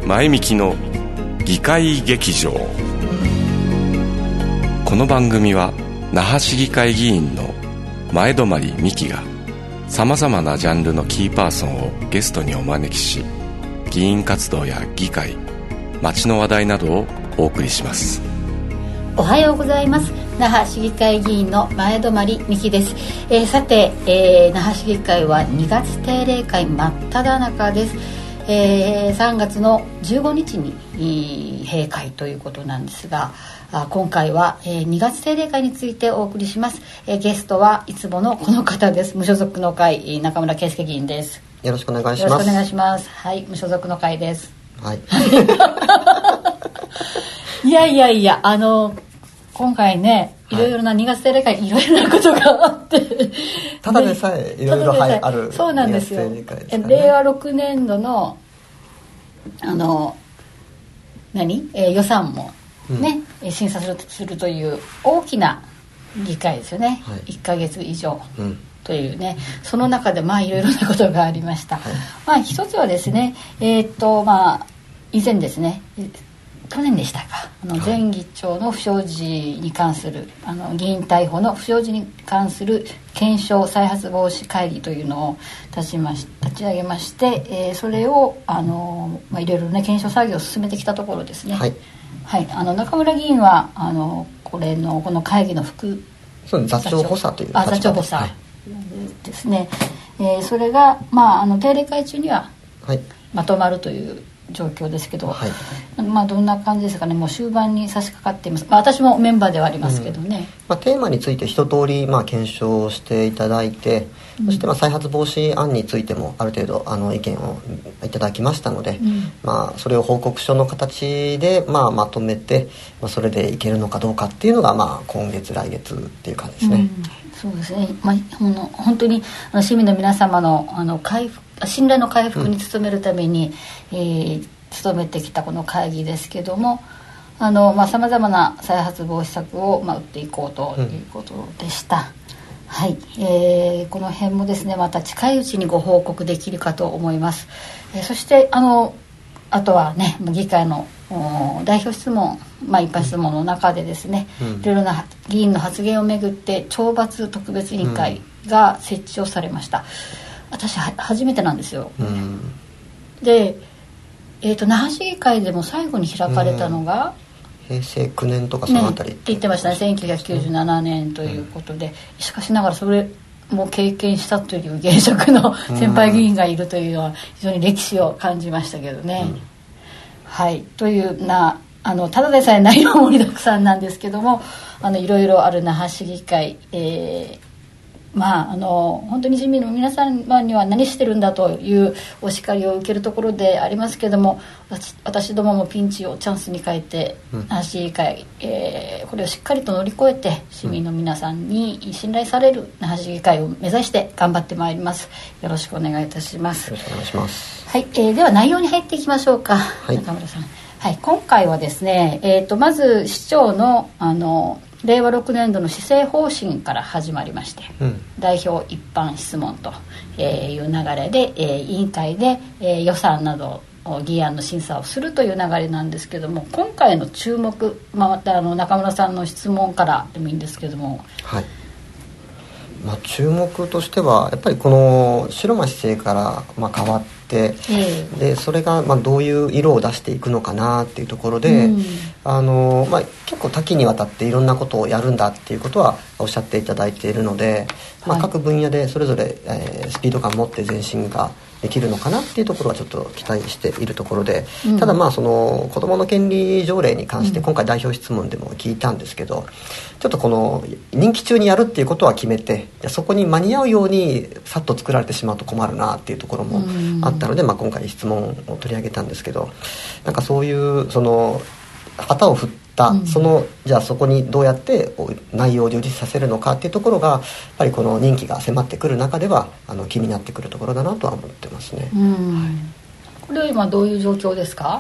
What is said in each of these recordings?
前みきの議会劇場。この番組は那覇市議会議員の前泊美希がさまざまなジャンルのキーパーソンをゲストにお招きし、議員活動や議会、街の話題などをお送りします。 おはようございます。那覇市議会議員の前泊美希です。さて、那覇市議会は2月定例会真っ只中です。3月の15日に閉会ということなんですが、今回は、2月定例会についてお送りします。ゲストはいつものこの方です。無所属の会中村圭介議員です。 よろしくお願いします。 よろしくお願いします。はい、無所属の会です。 はい。 いや今回ね、いろいろな2月定例会いろいろなことがあってただでさえいろいろある。 そうなんですよ。 2月定例会ですかね。 令和6年度の予算もね、審査するという大きな議会ですよね、はい、1ヶ月以上というね、その中でいろいろなことがありました、はい。一つはですね、以前ですね、去年でしたか、前議長の不祥事に関する議員逮捕の不祥事に関する検証再発防止会議というのを立ち上げまして、それをいろいろね検証作業を進めてきたところですね。はい、中村議員はこの会議の副座長補佐という座長補佐ですね。それが定例会中にはまとまるという状況ですけど、どんな感じですかね。もう終盤に差し掛かっています。私もメンバーではありますけどね、 テーマについて一通り検証していただいて、そして再発防止案についてもある程度意見をいただきましたので、それを報告書の形でまとめて、それでいけるのかどうかっていうのが今月来月っていう感じですね。 そうですね。本当に市民の皆様の信頼の回復に努めるために、努めてきたこの会議ですけども、さまざまな再発防止策を打っていこうということでした。はい、この辺もですね、また近いうちにご報告できるかと思います。そしてあとはね、議会の代表質問、一般質問の中でですね、いろいろな議員の発言をめぐって懲罰特別委員会が設置をされました。私初めてなんですよ。で、那覇市議会でも最後に開かれたのが平成9年とかそのあたり、 って言ってましたね。1997年ということで、しかしながらそれも経験したという現職の先輩議員がいるというのは非常に歴史を感じましたけどね。はい、というただでさえ内容盛りだくさんなんですけども、いろいろある那覇市議会、本当に市民の皆様には何してるんだというお叱りを受けるところでありますけども、私どももピンチをチャンスに変えて、那覇市議会、これをしっかりと乗り越えて市民の皆さんに信頼される那覇市議会を目指して頑張ってまいります。よろしくお願いいたします。 よろしくお願いします。 はい、では内容に入っていきましょうか、中村さん。はい、今回はですね、まず市長の令和6年度の施政方針から始まりまして、代表一般質問という流れで、委員会で、予算など議案の審査をするという流れなんですけども、今回の注目、また中村さんの質問からでもいいんですけども。はい。 注目としてはやっぱりこの城間市政から変わって、でそれがどういう色を出していくのかなっていうところで、結構多岐にわたっていろんなことをやるんだっていうことはおっしゃっていただいているので、各分野でそれぞれ、スピード感を持って前進ができるのかなっていうところはちょっと期待しているところで、ただその子どもの権利条例に関して今回代表質問でも聞いたんですけど、ちょっとこの任期中にやるっていうことは決めて、そこに間に合うようにさっと作られてしまうと困るなっていうところもあったので、今回質問を取り上げたんですけど、そういうその旗を振ったじゃあそこにどうやって内容を充実させるのかっていうところがやっぱりこの任期が迫ってくる中では気になってくるところだなとは思ってますね。 これは今どういう状況ですか？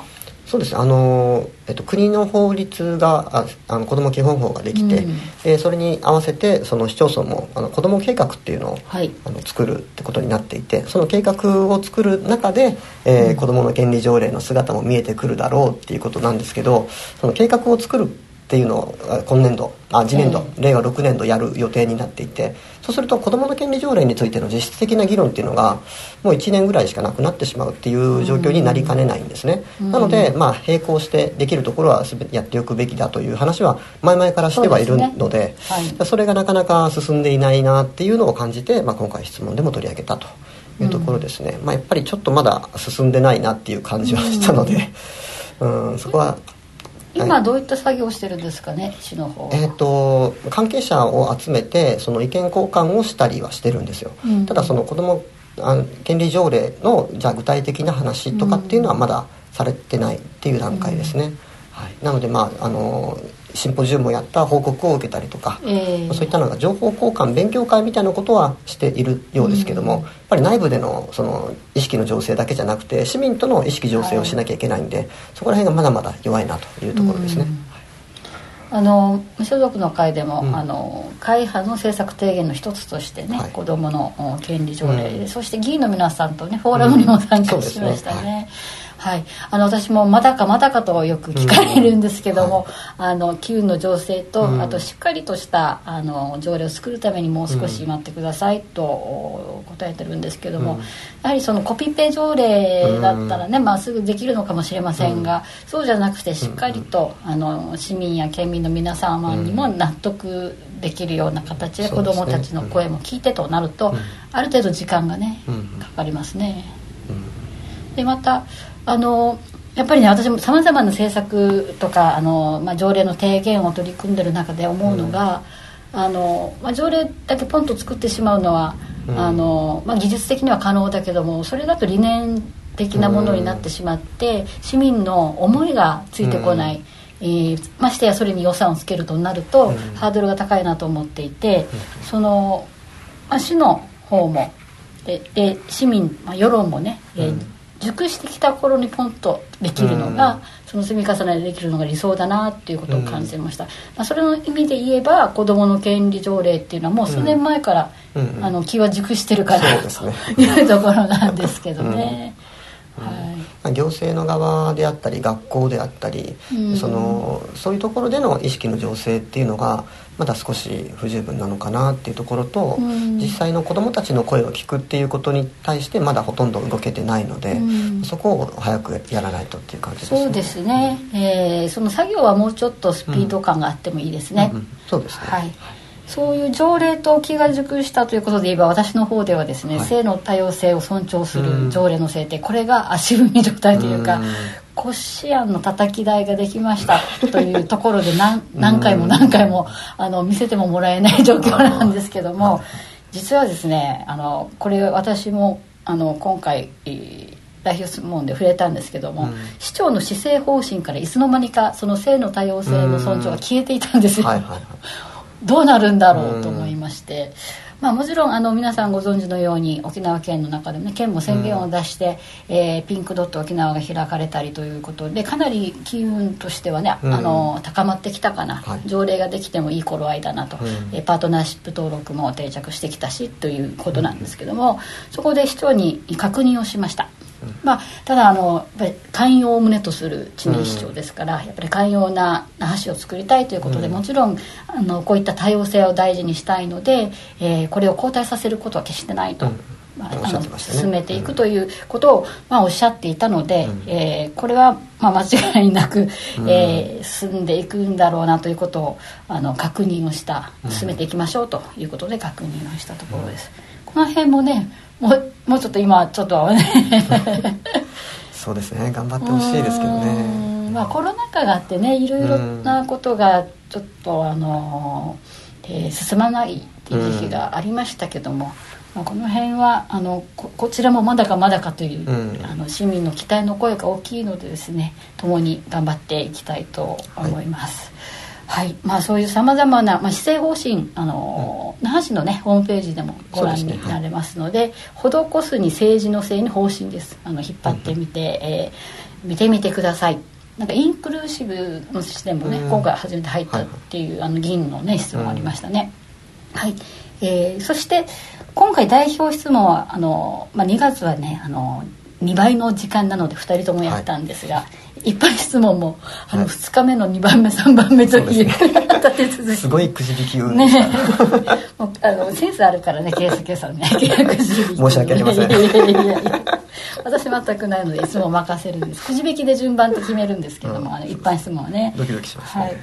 そうです国の法律が子ども基本法ができて、それに合わせてその市町村も子ども計画っていうのを、作るってことになっていて、その計画を作る中で、子どもの権利条例の姿も見えてくるだろうっていうことなんですけど、その計画を作るっていうのを次年度、令和6年度やる予定になっていて、そうすると子どもの権利条例についての実質的な議論っていうのがもう1年ぐらいしかなくなってしまうっていう状況になりかねないんですね。なので、並行してできるところは全てやっておくべきだという話は前々からしてはいるので、それがなかなか進んでいないなっていうのを感じて、今回質問でも取り上げたというところですね。やっぱりちょっとまだ進んでないなっていう感じはしたので、そこは今どういった作業をしてるんですかね、市の方は。関係者を集めてその意見交換をしたりはしてるんですよ。ただその子ども権利条例のじゃあ具体的な話とかっていうのはまだされてないっていう段階ですね。なのでシンポジウムをやった報告を受けたりとか、そういったのが情報交換勉強会みたいなことはしているようですけども、やっぱり内部でのその意識の醸成だけじゃなくて市民との意識醸成をしなきゃいけないんで、そこら辺がまだまだ弱いなというところですね。 無所属の会でも、会派の政策提言の一つとしてね、子どもの権利条例、そして議員の皆さんとねフォーラムにも参加しましたね。私もまだかとよく聞かれるんですけども、機運の醸成と、あとしっかりとした条例を作るためにもう少し待ってくださいと答えてるんですけども、やはりそのコピペ条例だったらね、すぐできるのかもしれませんが、そうじゃなくてしっかりと市民や県民の皆様にも納得できるような形で子どもたちの声も聞いてとなると、ある程度時間がねかかりますね。でまたやっぱりね、私もさまざまな政策とか条例の提言を取り組んでる中で思うのが、条例だけポンと作ってしまうのは、技術的には可能だけども、それだと理念的なものになってしまって市民の思いがついてこない、ましてやそれに予算をつけるとなると、ハードルが高いなと思っていて、その、市の方もで市民、世論もね、熟してきた頃にポンとできるのが、その積み重ねでできるのが理想だなっていうことを感じました。それの意味で言えば子どもの権利条例っていうのはもう数年前から、気は熟してるかなというところなんですけどね。 行政の側であったり学校であったり、そういうところでの意識の醸成っていうのがまだ少し不十分なのかなっていうところと、実際の子どもたちの声を聞くっていうことに対してまだほとんど動けてないので、そこを早くやらないとっていう感じですね。そうですね、その作業はもうちょっとスピード感があってもいいですね。 そうですね。 そういう条例と気が熟したということで言えば、私の方ではですね、性の多様性を尊重する条例の制定、これが足踏み状態というか、骨子案の叩き台ができましたというところで何回も見せてももらえない状況なんですけども、実はですね、これ私も今回代表質問で触れたんですけども、市長の施政方針からいつの間にかその性の多様性の尊重が消えていたんですよ。どうなるんだろうと思いまして、もちろん皆さんご存知のように沖縄県の中でもね、県も宣言を出して、ピンクドット沖縄が開かれたりということで、かなり機運としてはね、高まってきたかな、条例ができてもいい頃合いだなと、パートナーシップ登録も定着してきたしということなんですけども、そこで市長に確認をしました。ただやっぱり寛容を旨とする知念市長ですから、やっぱり寛容な那覇市を作りたいということで、もちろんこういった多様性を大事にしたいので、これを後退させることは決してないと、進めていくということを、おっしゃっていたので、これは間違いなく、進んでいくんだろうなということを確認を進めていきましょうということで確認をしたところです。この辺もね、もうちょっと今ちょっとそうですね、頑張ってほしいですけどね。 コロナ禍があってね、いろいろなことがちょっと進まないっていう時期がありましたけども、この辺はこちらもまだかという、市民の期待の声が大きいのでですね、共に頑張っていきたいと思います。そういうさまざまな、施政方針那覇市のねホームページでもご覧になれますので、施すに政治のせいに方針です。引っ張ってみて、見てみてください。 なんかインクルーシブの視点もね、今回初めて入ったっていう、議員のね質問ありましたね。はい、そして今回代表質問は2月はね2倍の時間なので2人ともやったんですが、一般質問も2日目の2番目3番目という立て続けすごいくじ引き運ねもうセンスあるからね圭介さんねくじ引き申し訳ありません。 私全くないのでいつも任せるんです。くじ引きで順番って決めるんですけども、一般質問はねドキドキしますね。 はい、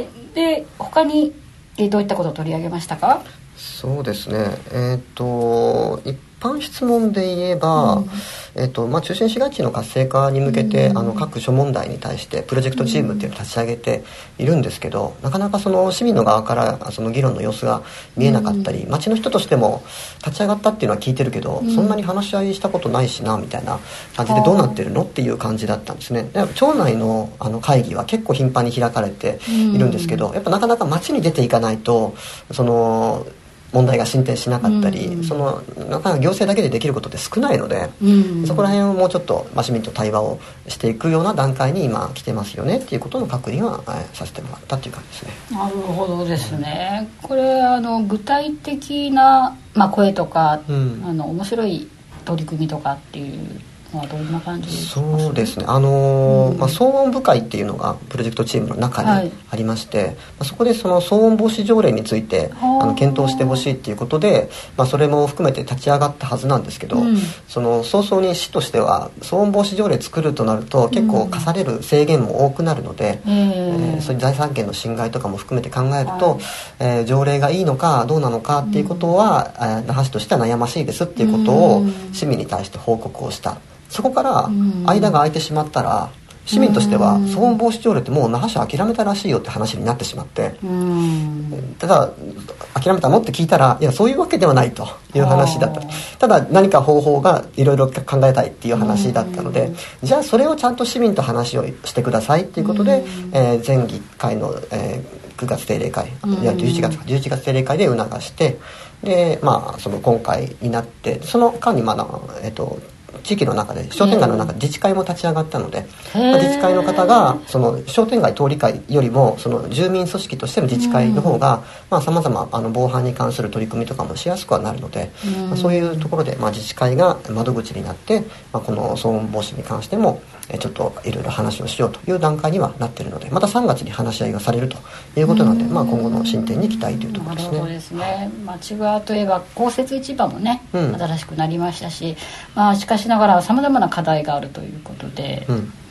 で他にどういったことを取り上げましたか？ そうですね、一般質問で言えば、中心市街地の活性化に向けて、各諸問題に対してプロジェクトチームっていうのを立ち上げているんですけど、なかなかその市民の側からその議論の様子が見えなかったり、町の人としても立ち上がったっていうのは聞いてるけど、そんなに話し合いしたことないしなみたいな感じで、どうなってるのっていう感じだったんですね。で町内の会議は結構頻繁に開かれているんですけど、やっぱなかなか町に出ていかないとその問題が進展しなかったり、そのなかなか行政だけでできることって少ないので、そこら辺をもうちょっと市民と対話をしていくような段階に今来てますよねっていうことの確認はさせてもらったっていう感じですね。 なるほどですね。これ具体的な、声とか、面白い取り組みとかっていうどんな感じですか？ そうですね、騒音部会っていうのがプロジェクトチームの中にありまして、そこでその騒音防止条例について検討してほしいっていうことで、それも含めて立ち上がったはずなんですけど、その早々に市としては騒音防止条例作るとなると結構課される制限も多くなるので、そういう財産権の侵害とかも含めて考えると、条例がいいのかどうなのかっていうことは、那覇市としては悩ましいですっていうことを市民に対して報告をした。そこから間が空いてしまったら、市民としては騒音防止条例ってもう那覇市は諦めたらしいよって話になってしまって、ただ諦めたのって聞いたら、いやそういうわけではないという話だった。ただ何か方法がいろいろ考えたいっていう話だったので、じゃあそれをちゃんと市民と話をしてくださいっていうことで、前議会の、9月定例会、いや11月定例会で促して、でその今回になって、その間に地域の中で商店街の中で自治会も立ち上がったので、自治会の方がその商店街通り会よりもその住民組織としての自治会の方がさまざま防犯に関する取り組みとかもしやすくはなるので、そういうところで自治会が窓口になって、この騒音防止に関してもちょっといろいろ話をしようという段階にはなっているので、また3月に話し合いがされるということなので、今後の進展に期待というところですね。 なるほどですね。町側といえば公設市場もね、新しくなりましたし、しかしながらさまざまな課題があるということで、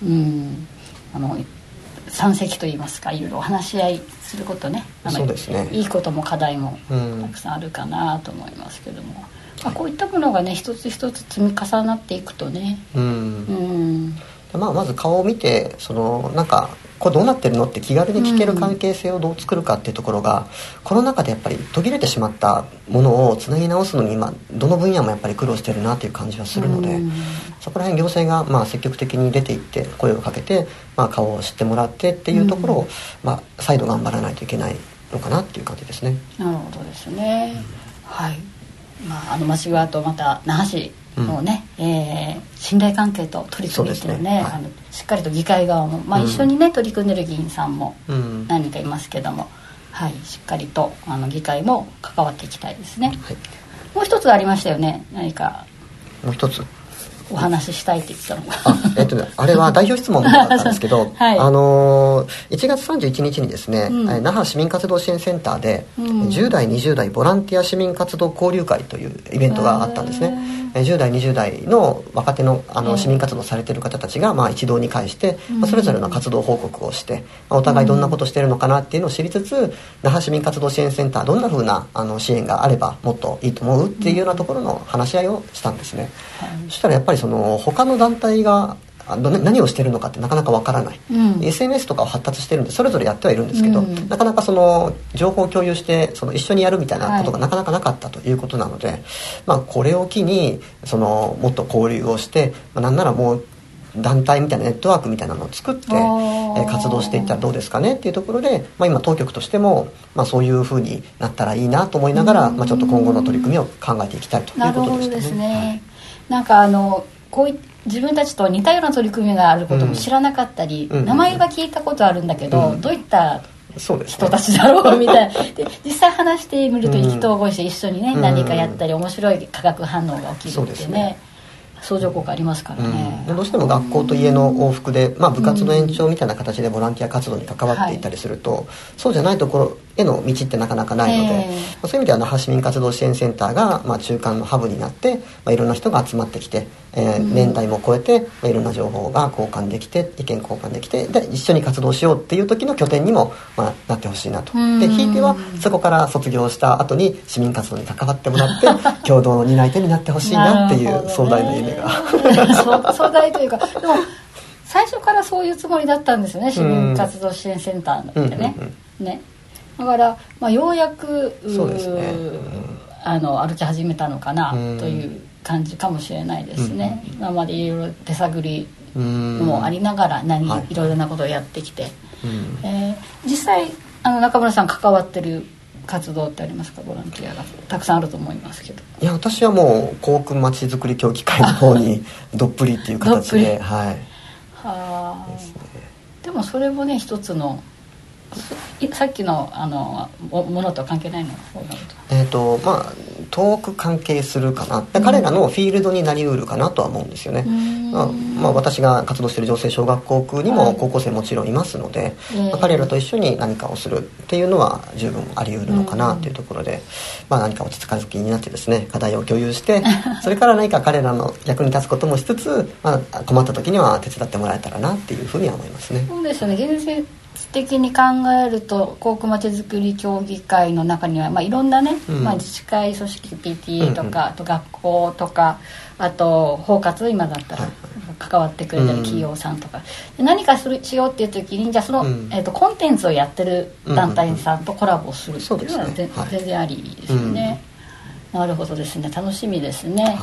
山積といいますか、いろいろお話し合いすることね、 そうですね、 いいことも課題もたくさんあるかなと思いますけども、こういったものがね一つ一つ積み重なっていくとね、 まず顔を見てなんかこれどうなってるのって気軽に聞ける関係性をどう作るかっていうところが、コロナ禍でやっぱり途切れてしまったものをつなぎ直すのに今どの分野もやっぱり苦労してるなという感じはするので、そこら辺行政が積極的に出ていって声をかけて、顔を知ってもらってっていうところを、再度頑張らないといけないのかなっていう感じですね。 なるほどですね。はい。町側とまた那覇市のね、信頼関係と取り組みっていうのはね、しっかりと議会側も、一緒にね取り組んでる議員さんも何人かいますけども、しっかりと議会も関わっていきたいですね。もう一つありましたよね。何かもう一つお話ししたいって言ってたのがあれは代表質問だったんですけど、1月31日にですね、那覇市民活動支援センターで、10代20代ボランティア市民活動交流会というイベントがあったんですね。10代20代の若手の、市民活動されている方たちが、一堂に会して、それぞれの活動報告をして、お互いどんなことしてるのかなっていうのを知りつつ、那覇市民活動支援センターどんな風な支援があればもっといいと思うっていうようなところの話し合いをしたんですね。そしたらやっぱり他の団体が何をしてるのかってなかなかわからない、SNS とかを発達してるんでそれぞれやってはいるんですけど、なかなか情報を共有して一緒にやるみたいなことがなかなかなかったということなので、これを機にもっと交流をして、なんならもう団体みたいなネットワークみたいなのを作って活動していったらどうですかねっていうところで、今当局としても、そういう風になったらいいなと思いながら、ちょっと今後の取り組みを考えていきたいということでしたね。 なるほどですね。なんかこう自分たちと似たような取り組みがあることも知らなかったり、名前は聞いたことあるんだけど、どういった人たちだろうみたいなで実際話してみると意気投合して一緒にね、何かやったり面白い化学反応が起きるってね、相乗効果ありますからね、 どうしても学校と家の往復で、部活の延長みたいな形でボランティア活動に関わっていたりすると、そうじゃないところへの道ってなかなかないので、そういう意味では那覇市民活動支援センターが、中間のハブになって、いろんな人が集まってきて、年代も超えて、いろんな情報が交換できて意見交換できて、で一緒に活動しようっていう時の拠点にも、なってほしいなと。でひいてはそこから卒業した後に市民活動に関わってもらって共同の担い手になってほしいなっていう壮大な夢が壮大というかでも最初からそういうつもりだったんですよね、市民活動支援センターってね、だから、ようやくそうですね、 歩き始めたのかなという感じかもしれないですね、今までいろいろ手探りもありながらいろいろなことをやってきて、実際中村さん関わってる活動ってありますか？ボランティアがたくさんあると思いますけど。 いや私はもう航空まちづくり協議会の方にどっぷりっていう形ででもそれもね一つのさっきのものと関係ないの遠く関係するかな、彼らのフィールドになりうるかなとは思うんですよね。私が活動している女性小学校区にも高校生もちろんいますので、彼らと一緒に何かをするっていうのは十分ありうるのかなというところで、何か落ち着かず気になってですね、課題を共有してそれから何か彼らの役に立つこともしつつ、困った時には手伝ってもらえたらなっていうふうには思いますね。 そうですよね。現実的に考えると航空まちづくり協議会の中には、いろんなね、自治会組織 PTA とか、あと学校とか、あと包括今だったら関わってくれてる企業さんとか、何かしようっていう時にじゃあその、コンテンツをやってる団体さんとコラボするっていうのは全然ありですよね。なるほどですね。楽しみですね。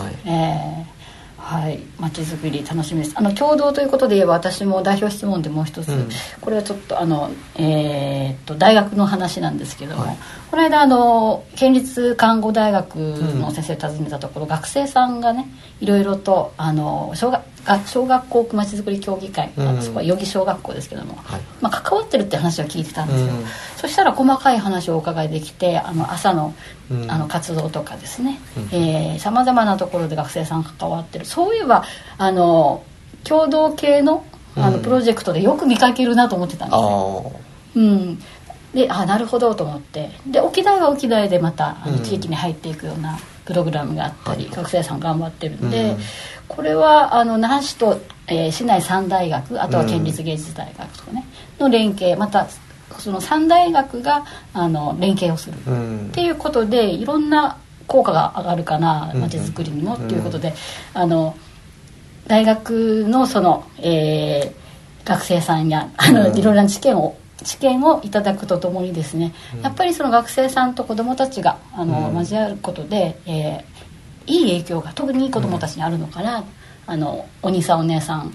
まちづくり楽しみです。共同ということで言えば私も代表質問でもう一つ、これはちょっと大学の話なんですけども、この間県立看護大学の先生を訪ねたところ、学生さんがねいろいろと小学校まちづくり協議会、そこは余木小学校ですけども、関わってるって話は聞いてたんですよ。そしたら細かい話をお伺いできて、朝の活動とかですね、さまざまなところで学生さん関わってる。そういえば共同系のプロジェクトでよく見かけるなと思ってたんですね。でなるほどと思って、で沖大は沖大でまた地域に入っていくようなプログラムがあったり、学生さん頑張ってるんで、これは那覇市と、市内3大学、あとは県立芸術大学とかねの連携、またその3大学が連携をするっていうことで、いろんな効果が上がるかな、まちづくりにもっていうことで、大学のその、学生さんやいろいろな知見をいただくとともにですね、やっぱりその学生さんと子どもたちが交わることで、いい影響が特にいい子どもたちにあるのかな、お兄さんお姉さん、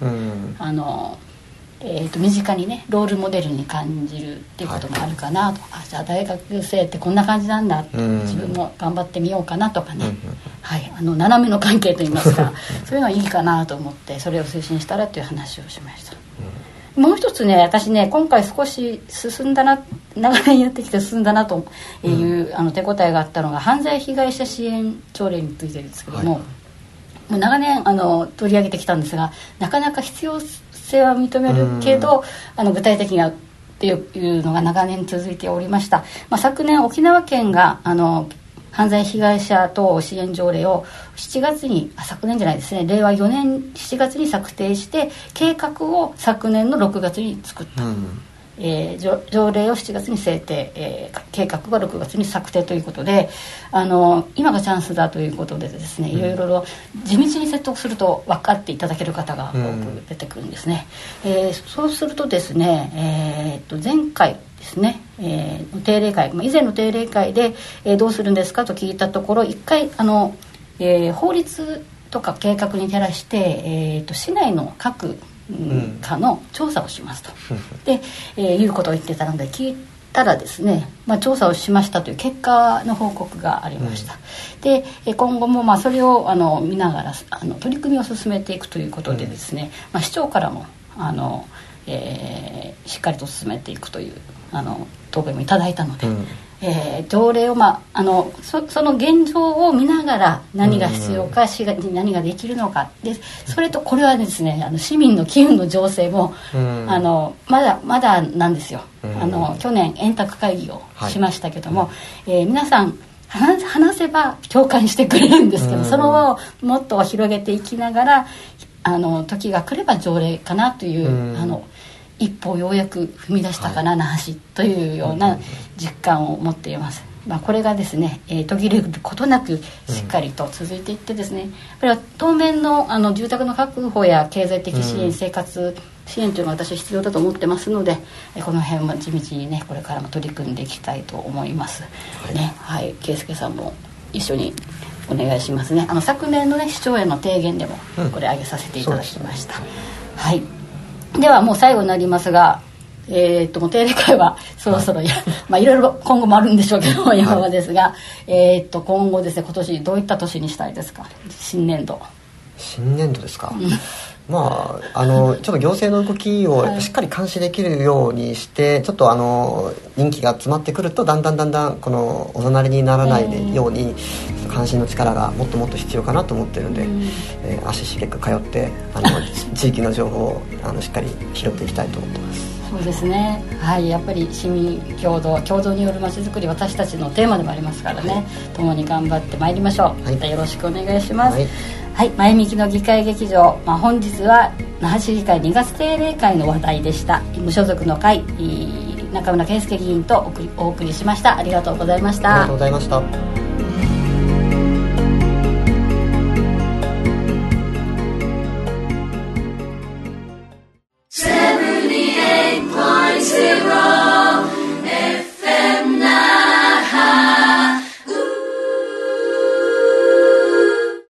身近にねロールモデルに感じるっていうこともあるかなと。じゃあ大学生ってこんな感じなんだ、自分も頑張ってみようかなとかね、斜めの関係といいますかそういうのはいいかなと思って、それを推進したらという話をしました。もう一つね、私ね今回少し進んだな、長年やってきて進んだなという、手応えがあったのが犯罪被害者支援条例についてですけども、もう長年取り上げてきたんですが、なかなか必要性は認めるけど、具体的なっていうのが長年続いておりました。昨年沖縄県が犯罪被害者等支援条例を昨年じゃないですね、令和4年7月に策定して、計画を昨年の6月に作った、条例を7月に制定、計画が6月に策定ということで、今がチャンスだということでですね、いろいろ地道に説得すると分かっていただける方が多く出てくるんですね。そうするとですね、前回ですね、定例会、以前の定例会で、どうするんですかと聞いたところ、一回法律とか計画に照らして、市内の各課の調査をしますと、で、いうことを言ってたので聞いたらですね、調査をしましたという結果の報告がありました、で今後もそれを見ながら取り組みを進めていくということでですね、市長からもしっかりと進めていくという答弁もいただいたので、条例を、その現状を見ながら何が必要か、何ができるのかで、それとこれはですね市民の機運の醸成も、まだなんですよ、去年円卓会議をしましたけども、皆さん話せば共感してくれるんですけど、その輪をもっと広げていきながら時が来れば条例かなという、一歩をようやく踏み出したかな、那覇市というような実感を持っています。これがですね、途切れることなくしっかりと続いていってですね、やっぱり当面の住宅の確保や経済的支援、生活支援というのは私は必要だと思ってますので、この辺も地道にねこれからも取り組んでいきたいと思います、圭介さんも一緒にお願いしますね。昨年のね市長への提言でもこれ挙げさせていただきました、ではもう最後になりますが、もう定例会はそろそろいろいろ今後もあるんでしょうけど山場ですが、今後ですね、今年どういった年にしたいですか？新年度ですか？ ちょっと行政の動きをしっかり監視できるようにして、ちょっと任期が詰まってくるとだんだんこのおざなりにならないように、監視の力がもっともっと必要かなと思ってるんで、足しげく通って地域の情報をしっかり拾っていきたいと思ってます。 そうですね、やっぱり市民共同によるまちづくり、私たちのテーマでもありますからね、共に頑張ってまいりましょう。またよろしくお願いします。前向きの議会劇場、本日は那覇市議会2月定例会の話題でした。無所属の会中村圭介議員とお送りしました。ありがとうございました。 ありがとうございました。